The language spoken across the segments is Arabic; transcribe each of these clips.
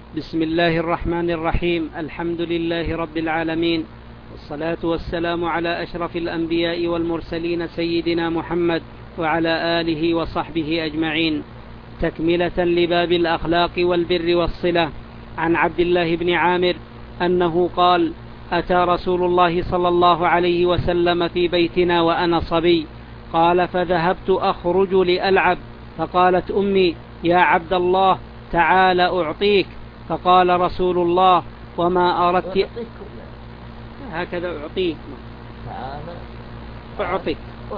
بسم الله الرحمن الرحيم. الحمد لله رب العالمين، والصلاة والسلام على أشرف الأنبياء والمرسلين سيدنا محمد وعلى آله وصحبه أجمعين. تكملة لباب الأخلاق والبر والصلة. عن عبد الله بن عامر أنه قال: أتى رسول الله صلى الله عليه وسلم في بيتنا وأنا صبي، قال: فذهبت أخرج لألعب، فقالت أمي: يا عبد الله، تعال أعطيك. فقال رسول الله: وما أردت؟ هكذا أعطيك، أعطيك.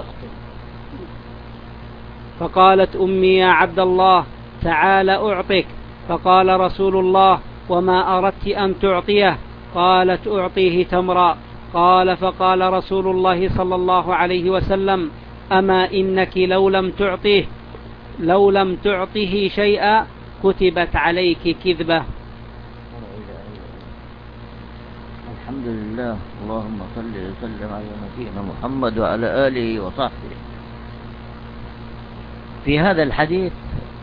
فقالت أمي: يا عبد الله، تعال أعطيك. فقال رسول الله: وما أردت أن تعطيه؟ قالت: أعطيه تمرا. قال: فقال رسول الله صلى الله عليه وسلم: أما إنك لو لم تعطه شيئا كتبت عليك كذبة. الحمد لله، اللهم صل وسلم على نبينا محمد وعلى آله وصحبه. في هذا الحديث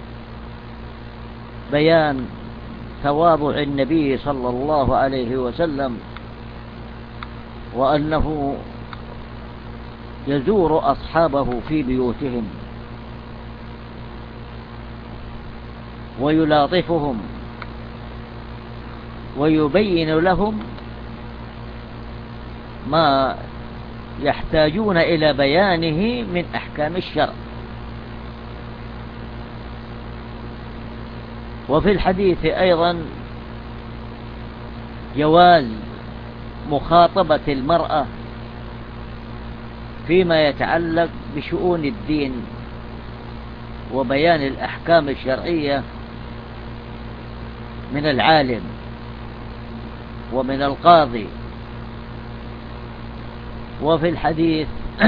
بيان تواضع النبي صلى الله عليه وسلم، وأنه يزور أصحابه في بيوتهم ويلاطفهم ويبين لهم ما يحتاجون إلى بيانه من أحكام الشرع. وفي الحديث أيضا جواز مخاطبة المرأة فيما يتعلق بشؤون الدين وبيان الأحكام الشرعية من العالم ومن القاضي. وفي الحديث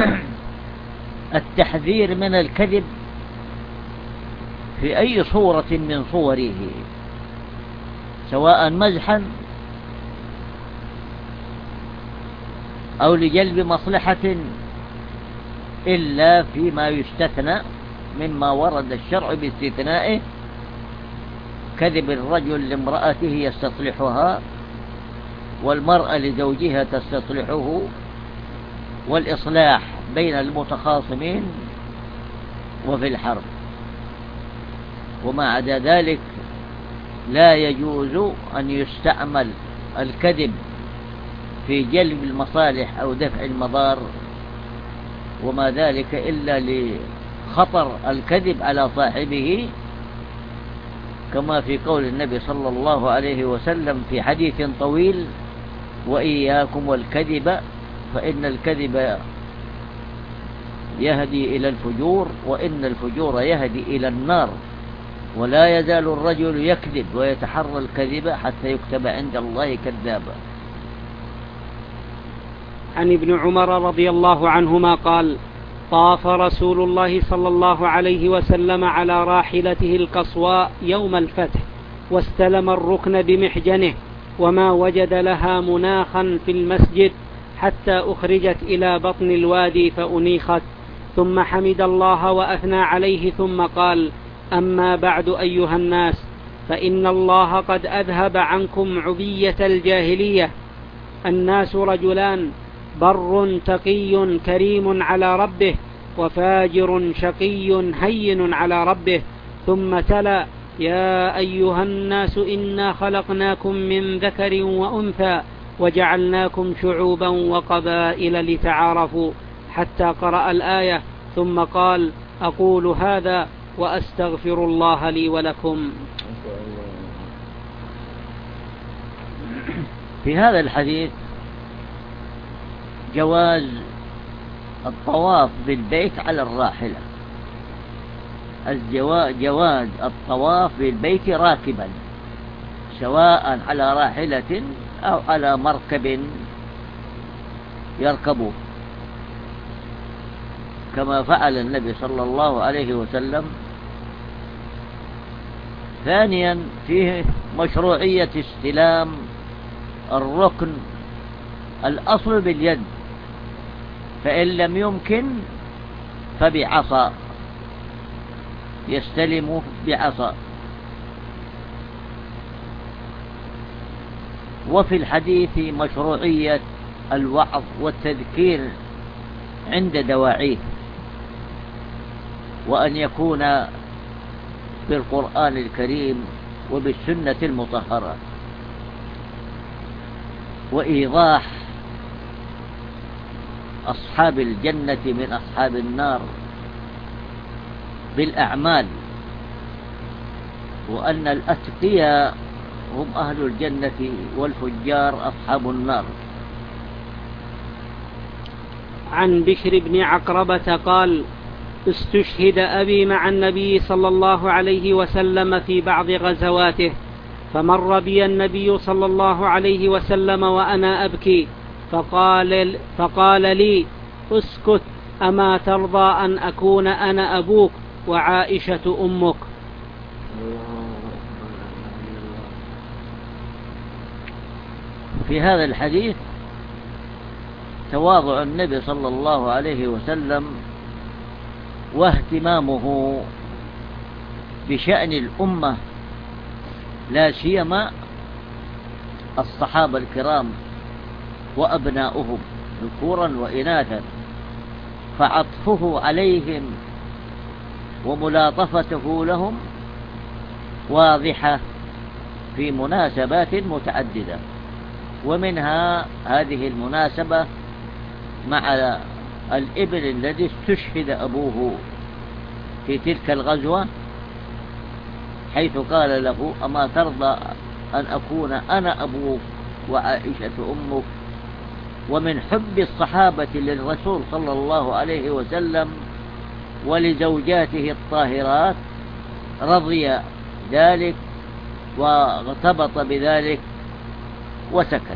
التحذير من الكذب في أي صورة من صوره، سواء مزحا أو لجلب مصلحة، إلا فيما يستثنى مما ورد الشرع باستثنائه، كذب الرجل لامرأته يستصلحها، والمرأة لزوجها تستصلحه، والإصلاح بين المتخاصمين وفي الحرب. وما عدا ذلك لا يجوز أن يستعمل الكذب في جلب المصالح أو دفع المضار، وما ذلك إلا لخطر الكذب على صاحبه، كما في قول النبي صلى الله عليه وسلم في حديث طويل: وإياكم والكذب فإن الكذب يهدي إلى الفجور، وإن الفجور يهدي إلى النار، ولا يزال الرجل يكذب ويتحرى الكذب حتى يكتب عند الله كذابا. عن ابن عمر رضي الله عنهما قال: طاف رسول الله صلى الله عليه وسلم على راحلته القصواء يوم الفتح، واستلم الركن بمحجنه، وما وجد لها مناخا في المسجد حتى أخرجت إلى بطن الوادي فأنيخت، ثم حمد الله وأثنى عليه، ثم قال: أما بعد أيها الناس، فإن الله قد أذهب عنكم عبية الجاهلية. الناس رجلان: بر تقي كريم على ربه، وفاجر شقي هين على ربه. ثم تلا: يا أيها الناس إنا خلقناكم من ذكر وأنثى وجعلناكم شعوبا وقبائل لتعارفوا، حتى قرأ الآية، ثم قال: أقول هذا وأستغفر الله لي ولكم. في هذا الحديث جواز الطواف بالبيت على الراحلة، جواز الطواف بالبيت راكبا، سواء على راحلة أو على مركب يركبه، كما فعل النبي صلى الله عليه وسلم. ثانيا، فيه مشروعية استلام الركن الأصل باليد، فإن لم يمكن فبعصا، يستلم بعصا. وفي الحديث مشروعية الوعظ والتذكير عند دواعيه، وأن يكون بالقرآن الكريم وبالسنة المطهرة، وإيضاح أصحاب الجنة من أصحاب النار بالأعمال، وأن الأتقياء هم أهل الجنة والفجار أصحاب النار. عن بشر بن عقربة قال: استشهد أبي مع النبي صلى الله عليه وسلم في بعض غزواته، فمر بي النبي صلى الله عليه وسلم وأنا أبكي، فقال لي: اسكت، أما ترضى أن أكون أنا أبوك وعائشة أمك؟ في هذا الحديث تواضع النبي صلى الله عليه وسلم واهتمامه بشأن الأمة، لا سيما الصحابة الكرام وأبناؤهم ذكورا وإناثا، فعطفه عليهم وملاطفته لهم واضحة في مناسبات متعددة، ومنها هذه المناسبة مع الابن الذي استشهد أبوه في تلك الغزوة، حيث قال له: أما ترضى أن أكون أنا أبوك وعائشة أمك؟ ومن حب الصحابة للرسول صلى الله عليه وسلم ولزوجاته الطاهرات رضي ذلك واغتبط بذلك وسكت.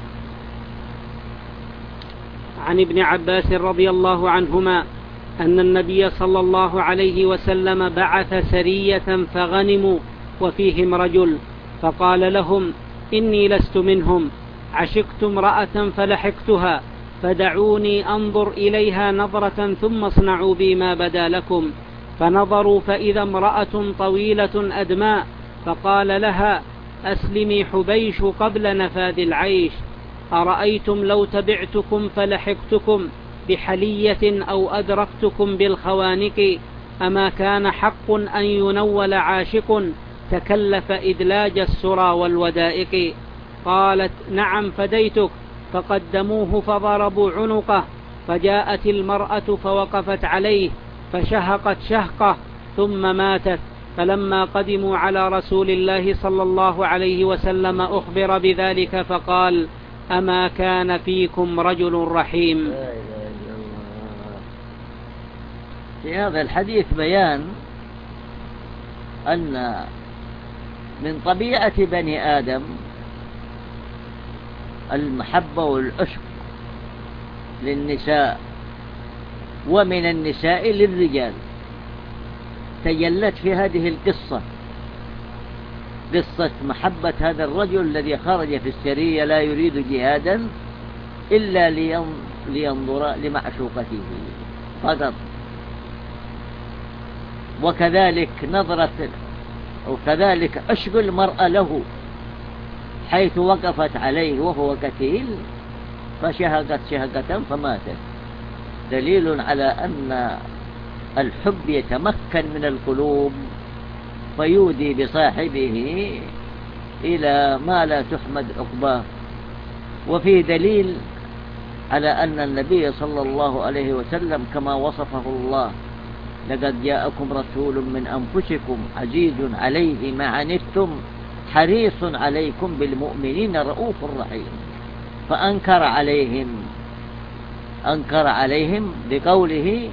عن ابن عباس رضي الله عنهما أن النبي صلى الله عليه وسلم بعث سرية فغنموا وفيهم رجل، فقال لهم: إني لست منهم، عشقت امرأة فلحقتها، فدعوني أنظر إليها نظرة ثم اصنعوا بي ما بدا لكم. فنظروا فإذا امرأة طويلة أدماء، فقال لها: أسلمي حبيش قبل نفاذ العيش، أرأيتم لو تبعتكم فلحقتكم بحلية أو أدركتكم بالخوانق، أما كان حق أن ينول عاشق تكلف إدلاج السرى والودائق؟ قالت: نعم فديتك. فقدموه فضربوا عنقه، فجاءت المرأة فوقفت عليه فشهقت شهقه ثم ماتت. فلما قدموا على رسول الله صلى الله عليه وسلم أخبر بذلك فقال: أما كان فيكم رجل رحيم. في هذا الحديث بيان أن من طبيعة بني آدم المحبة والعشق للنساء، ومن النساء للرجال، تجلت في هذه القصة، قصة محبة هذا الرجل الذي خرج في السرية لا يريد جهادا إلا لينظر لمعشوقته فقط. وكذلك وكذلك عشق المرأة له، حيث وقفت عليه وهو كثيل فشهقت شهقة فماتت، دليل على أن الحب يتمكن من القلوب فيودي بصاحبه إلى ما لا تحمد عقباه. وفيه دليل على أن النبي صلى الله عليه وسلم كما وصفه الله: لقد جاءكم رسول من أنفسكم عزيز عليه ما عنتم حريص عليكم بالمؤمنين رؤوف رحيم. فأنكر عليهم بقوله: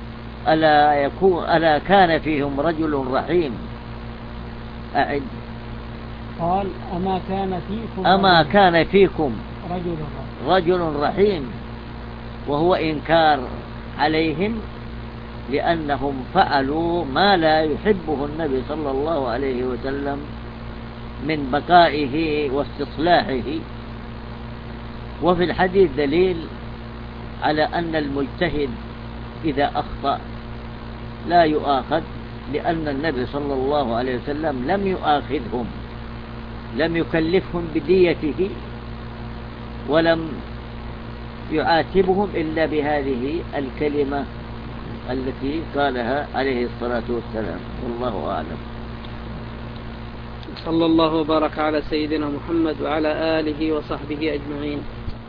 ألا كان فيهم رجل رحيم. أعد. قال: أما كان فيكم رجل رحيم، وهو إنكار عليهم لأنهم فعلوا ما لا يحبه النبي صلى الله عليه وسلم من بقائه واستصلاحه. وفي الحديث دليل على أن المجتهد إذا أخطأ لا يؤاخذ، لأن النبي صلى الله عليه وسلم لم يؤاخذهم، لم يكلفهم بديته ولم يعاتبهم إلا بهذه الكلمة التي قالها عليه الصلاة والسلام. والله أعلم. صلى الله وبارك على سيدنا محمد وعلى آله وصحبه أجمعين.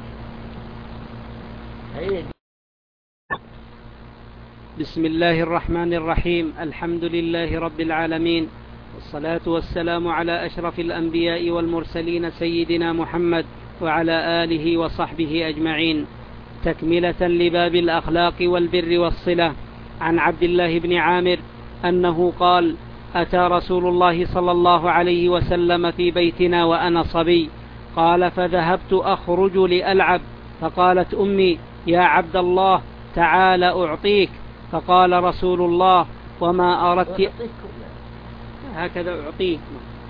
بسم الله الرحمن الرحيم. الحمد لله رب العالمين، والصلاة والسلام على أشرف الأنبياء والمرسلين سيدنا محمد وعلى آله وصحبه أجمعين. تكملة لباب الأخلاق والبر والصلة. عن عبد الله بن عامر أنه قال: أتى رسول الله صلى الله عليه وسلم في بيتنا وأنا صبي، قال: فذهبت أخرج لألعب، فقالت أمي: يا عبد الله تعال أعطيك. فقال رسول الله: وما أردت؟ هكذا أعطيك،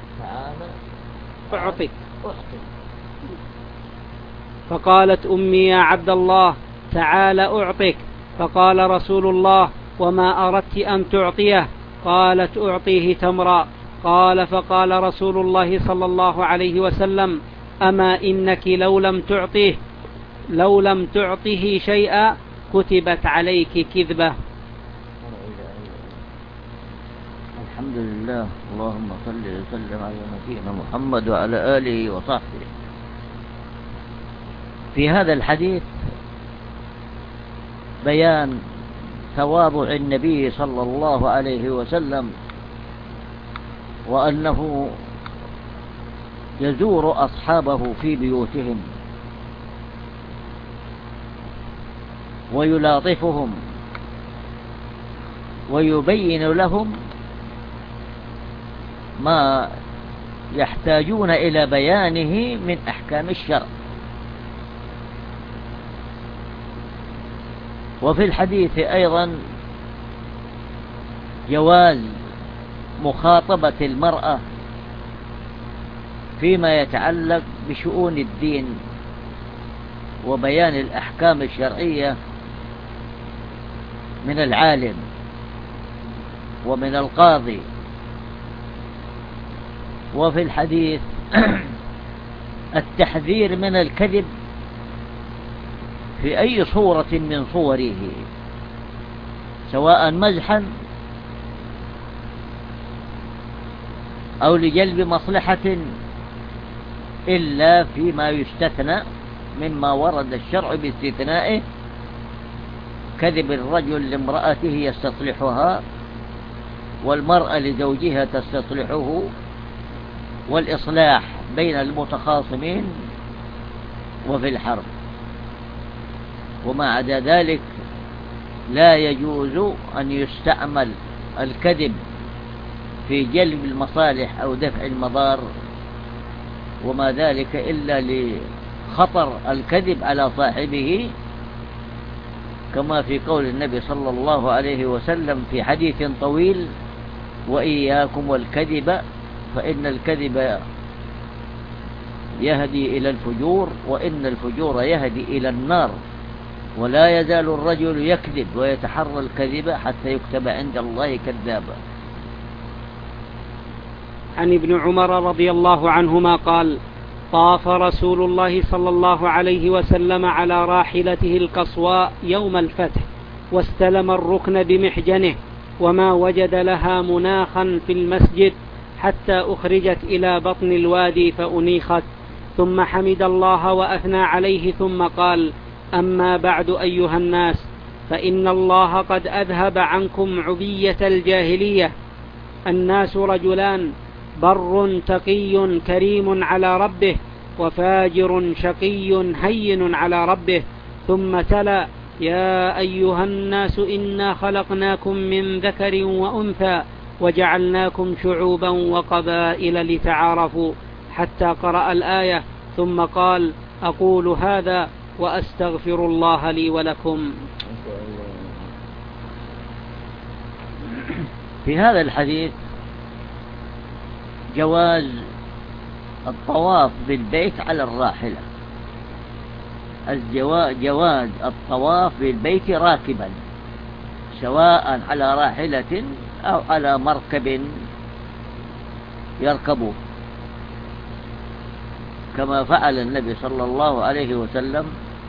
أعطيك. فقالت أمي: يا عبد الله تعال أعطيك. فقال رسول الله: وما أردت أن تعطيه؟ قالت: أعطيه تمرا. قال: فقال رسول الله صلى الله عليه وسلم: أما إنك لو لم تعطه شيئا كتبت عليك كذبة. الحمد لله. اللهم صل وسلم على نبينا محمد وعلى آله وصحبه. في هذا الحديث بيان تواضع النبي صلى الله عليه وسلم، وأنه يزور أصحابه في بيوتهم ويلاطفهم ويبين لهم ما يحتاجون إلى بيانه من أحكام الشرع. وفي الحديث أيضا جواز مخاطبة المرأة فيما يتعلق بشؤون الدين وبيان الأحكام الشرعية من العالم ومن القاضي. وفي الحديث التحذير من الكذب في أي صورة من صوره، سواء مزحا أو لجلب مصلحة، إلا فيما يستثنى مما ورد الشرع باستثنائه، كذب الرجل لامرأته يستصلحها، والمرأة لزوجها تستصلحه، والإصلاح بين المتخاصمين، وفي الحرب. وما عدا ذلك لا يجوز أن يستعمل الكذب في جلب المصالح أو دفع المضار، وما ذلك إلا لخطر الكذب على صاحبه، كما في قول النبي صلى الله عليه وسلم في حديث طويل: وإياكم والكذب فإن الكذب يهدي إلى الفجور، وإن الفجور يهدي إلى النار، ولا يزال الرجل يكذب ويتحرى الكذب حتى يكتب عند الله كذابا. عن ابن عمر رضي الله عنهما قال: طاف رسول الله صلى الله عليه وسلم على راحلته القصواء يوم الفتح، واستلم الركن بمحجنه، وما وجد لها مناخا في المسجد حتى أخرجت إلى بطن الوادي فأنيخت، ثم حمد الله وأثنى عليه، ثم قال: أما بعد أيها الناس، فإن الله قد أذهب عنكم عبية الجاهلية. الناس رجلان: بر تقي كريم على ربه، وفاجر شقي هين على ربه. ثم تلا: يا أيها الناس إنا خلقناكم من ذكر وأنثى وجعلناكم شعوبا وقبائل لتعارفوا، حتى قرأ الآية، ثم قال: أقول هذا وأستغفر الله لي ولكم. في هذا الحديث جواز الطواف بالبيت على الراحلة، جواز الطواف بالبيت راكبا، سواء على راحلة أو على مركب يركبه، كما فعل النبي صلى الله عليه وسلم.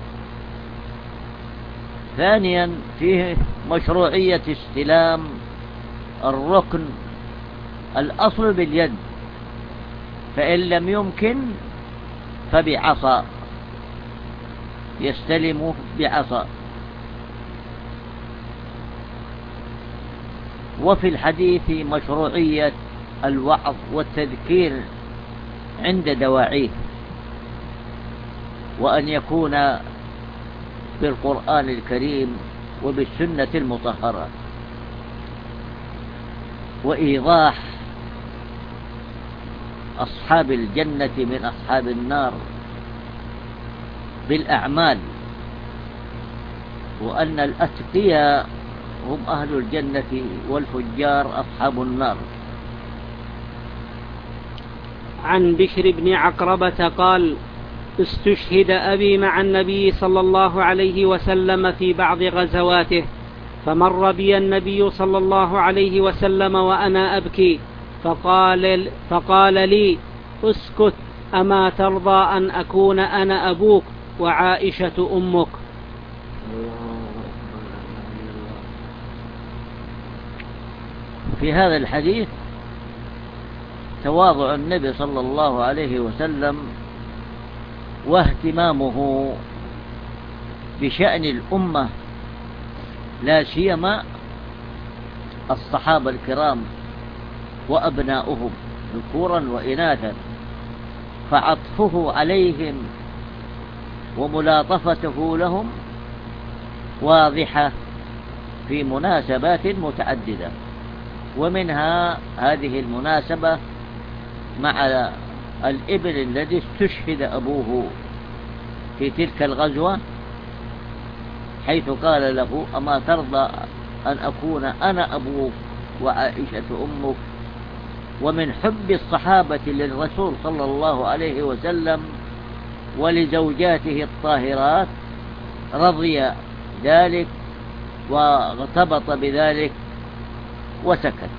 ثانيا فيه مشروعية استلام الركن الأصل باليد، فإن لم يمكن فبعصا، يستلم بعصا. وفي الحديث مشروعية الوعظ والتذكير عند دواعيه، وأن يكون بالقرآن الكريم وبالسنة المطهرة، وإيضاح أصحاب الجنة من أصحاب النار بالأعمال، وأن الأتقياء هم أهل الجنة والفجار أصحاب النار. عن بشر بن عقربة قال: استشهد أبي مع النبي صلى الله عليه وسلم في بعض غزواته، فمر بي النبي صلى الله عليه وسلم وأنا أبكي، فقال لي: اسكت، أما ترضى أن أكون أنا أبوك وعائشة أمك؟ في هذا الحديث تواضع النبي صلى الله عليه وسلم واهتمامه بشأن الأمة، لا سيما الصحابة الكرام وأبناؤهم ذكورا وإناثا، فعطفه عليهم وملاطفته لهم واضحة في مناسبات متعددة، ومنها هذه المناسبة مع الإبل الذي استشهد أبوه في تلك الغزوة، حيث قال له: أما ترضى أن أكون أنا أبوك وعائشة أمك؟ ومن حب الصحابة للرسول صلى الله عليه وسلم ولزوجاته الطاهرات رضي ذلك وارتبط بذلك وسكت.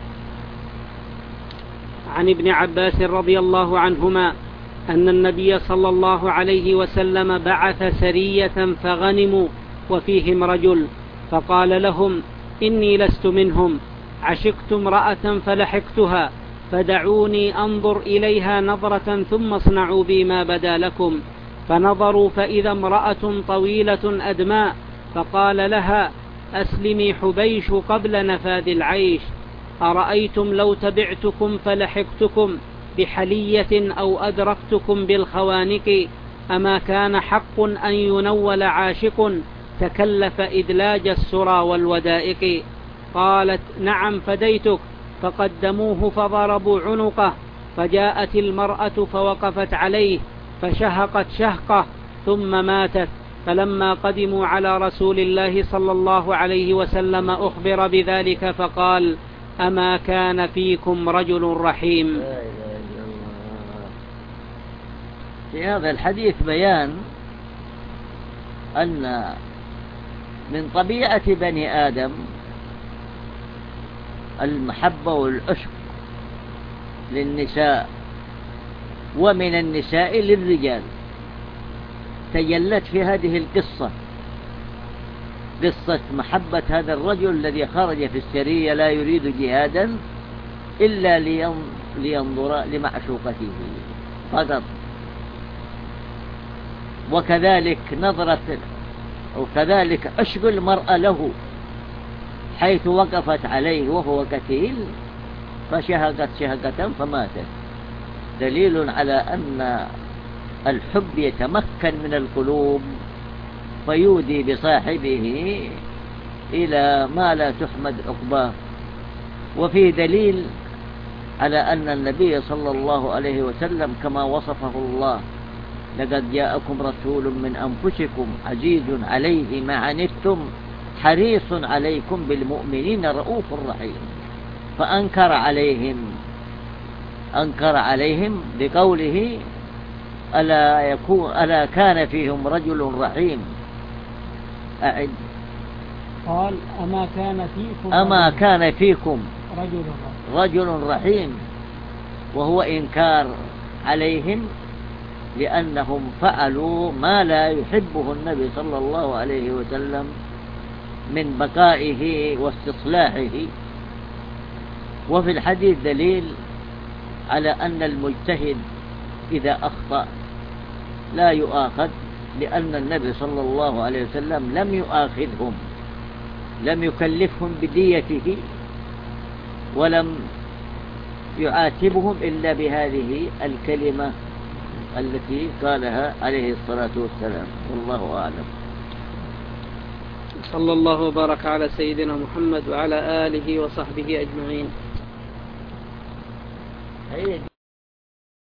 عن ابن عباس رضي الله عنهما أن النبي صلى الله عليه وسلم بعث سرية فغنموا وفيهم رجل، فقال لهم: إني لست منهم، عشقت امرأة فلحقتها، فدعوني أنظر إليها نظرة ثم اصنعوا بي ما بدا لكم. فنظروا فإذا امرأة طويلة أدماء، فقال لها: أسلمي حبيش قبل نفاذ العيش. أرأيتم لو تبعتكم فلحقتكم بحلية أو أدركتكم بالخوانق، أما كان حق أن ينول عاشق تكلف إدلاج السرى والودائق؟ قالت: نعم فديتك. فقدموه فضربوا عنقه، فجاءت المرأة فوقفت عليه فشهقت شهقه ثم ماتت. فلما قدموا على رسول الله صلى الله عليه وسلم أخبر بذلك، فقال: أما كان فيكم رجل رحيم. في هذا الحديث بيان أن من طبيعة بني آدم المحبة والعشق للنساء، ومن النساء للرجال. تجلت في هذه القصة قصة محبة هذا الرجل الذي خرج في السرية لا يريد جهادا إلا لينظر لمعشوقته فقط، وكذلك وكذلك عشق المرأة له، حيث وقفت عليه وهو كثير فشهقت شهقة فماتت. دليل على أن الحب يتمكن من القلوب فيودي بصاحبه إلى ما لا تحمد عقباه. وفيه دليل على أن النبي صلى الله عليه وسلم كما وصفه الله: لقد جاءكم رسول من أنفسكم عزيز عليه ما عنتم حريص عليكم بالمؤمنين رؤوف رحيم. فأنكر عليهم بقوله: ألا كان فيهم رجل رحيم. أعد. قال: أما كان فيكم رجل رحيم، وهو إنكار عليهم لأنهم فعلوا ما لا يحبه النبي صلى الله عليه وسلم من بقائه واستصلاحه. وفي الحديث دليل على أن المجتهد إذا أخطأ لا يؤاخذ، لأن النبي صلى الله عليه وسلم لم يؤاخذهم، لم يكلفهم بديته، ولم يعاتبهم إلا بهذه الكلمة التي قالها عليه الصلاة والسلام. والله أعلم. صلى الله وبارك على سيدنا محمد وعلى آله وصحبه أجمعين.